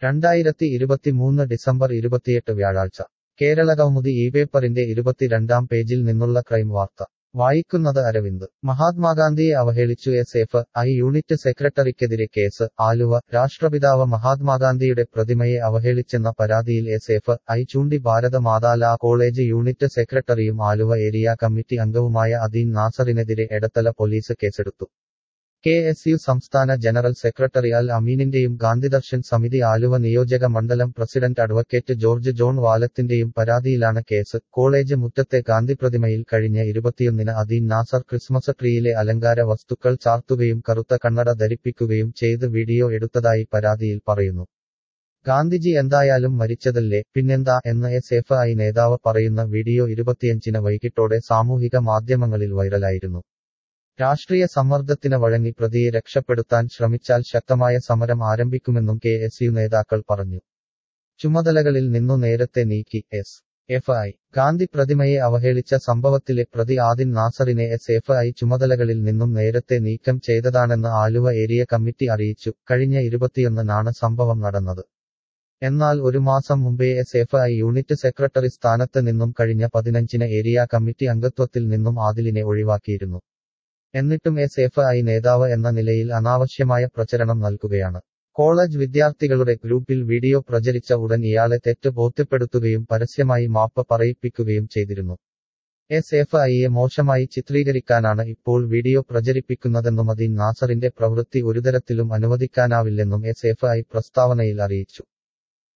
2023 December 28 വ്യാഴാഴ്ച കേരളകൗമുദി ഈ പേപ്പറിന്റെ 22-ാം പേജിൽ നിന്നുള്ള ക്രൈം വാർത്ത വായിക്കുന്നത് അരവിന്ദ്. മഹാത്മാഗാന്ധിയെ അവഹേളിച്ചു എസ്.എഫ്.ഐ യൂണിറ്റ് സെക്രട്ടറിക്കെതിരെ കേസ്. ആലുവ. രാഷ്ട്രപിതാവ് മഹാത്മാഗാന്ധിയുടെ പ്രതിമയെ അവഹേളിച്ചെന്ന പരാതിയിൽ എസ്.എഫ്.ഐ ചൂണ്ടി ഭാരത മാതാ ലാ കോളേജ് യൂണിറ്റ് സെക്രട്ടറിയും ആലുവ ഏരിയ കമ്മിറ്റി അംഗവുമായ അദീൻ നാസറിനെതിരെ എടത്തല പോലീസ് കേസെടുത്തു. കെ.എസ്.യു സംസ്ഥാന ജനറൽ സെക്രട്ടറി അൽ അമീനിന്റെയും ഗാന്ധിദർശൻ സമിതി ആലുവ നിയോജക മണ്ഡലം പ്രസിഡന്റ് അഡ്വക്കേറ്റ് ജോർജ് ജോൺ വാലത്തിന്റെയും പരാതിയിലാണ് കേസ്. കോളേജ് മുറ്റത്തെ ഗാന്ധിപ്രതിമയിൽ കഴിഞ്ഞ 21-ന് അദീൻ നാസർ ക്രിസ്മസ് ട്രീയിലെ അലങ്കാര വസ്തുക്കൾ ചാർത്തുകയും കറുത്ത കണ്ണട ധരിപ്പിക്കുകയും ചെയ്ത് വീഡിയോ എടുത്തതായി പരാതിയിൽ പറയുന്നു. ഗാന്ധിജി എന്തായാലും മരിച്ചതല്ലേ, പിന്നെന്താ എന്ന് എസ്.എഫ്.ഐ നേതാവ് പറയുന്ന വീഡിയോ 25-ന് വൈകിട്ടോടെ സാമൂഹിക മാധ്യമങ്ങളിൽ വൈറലായിരുന്നു. രാഷ്ട്രീയ സമ്മർദ്ദത്തിന് വഴങ്ങി പ്രതിയെ രക്ഷപ്പെടുത്താൻ ശ്രമിച്ചാൽ ശക്തമായ സമരം ആരംഭിക്കുമെന്നും കെ.എസ്.യു നേതാക്കൾ പറഞ്ഞു. ചുമതലകളിൽ നിന്നു നേരത്തെ നീക്കി. എസ്.എഫ്.ഐ ഗാന്ധി പ്രതിമയെ അവഹേളിച്ച സംഭവത്തിലെ പ്രതി ആദിൻ നാസറിനെ എസ്.എഫ്.ഐ ചുമതലകളിൽ നിന്നും നേരത്തെ നീക്കം ചെയ്തതാണെന്ന് ആലുവ ഏരിയ കമ്മിറ്റി അറിയിച്ചു. കഴിഞ്ഞ 21-നാണ് സംഭവം നടന്നത്. എന്നാൽ ഒരു മാസം മുമ്പേ എസ്.എഫ്.ഐ യൂണിറ്റ് സെക്രട്ടറി സ്ഥാനത്ത് നിന്നും കഴിഞ്ഞ 15-ന് ഏരിയ കമ്മിറ്റി അംഗത്വത്തിൽ നിന്നും ആദിലിനെ ഒഴിവാക്കിയിരുന്നു. എന്നിട്ടും എസ്.എഫ്.ഐ നേതാവ് എന്ന നിലയിൽ അനാവശ്യമായ പ്രചരണം നൽകുകയാണ്. കോളേജ് വിദ്യാർത്ഥികളുടെ ഗ്രൂപ്പിൽ വീഡിയോ പ്രചരിച്ച ഉടൻ ഇയാളെ തെറ്റ് ബോധ്യപ്പെടുത്തുകയും പരസ്യമായി മാപ്പ് പറയിപ്പിക്കുകയും ചെയ്തിരുന്നു. എസ്.എഫ്.ഐയെ മോശമായി ചിത്രീകരിക്കാനാണ് ഇപ്പോൾ വീഡിയോ പ്രചരിപ്പിക്കുന്നതെന്നും അദീൻ നാസറിന്റെ പ്രവൃത്തി ഒരുതരത്തിലും അനുവദിക്കാനാവില്ലെന്നും എസ്.എഫ്.ഐ പ്രസ്താവനയിൽ അറിയിച്ചു.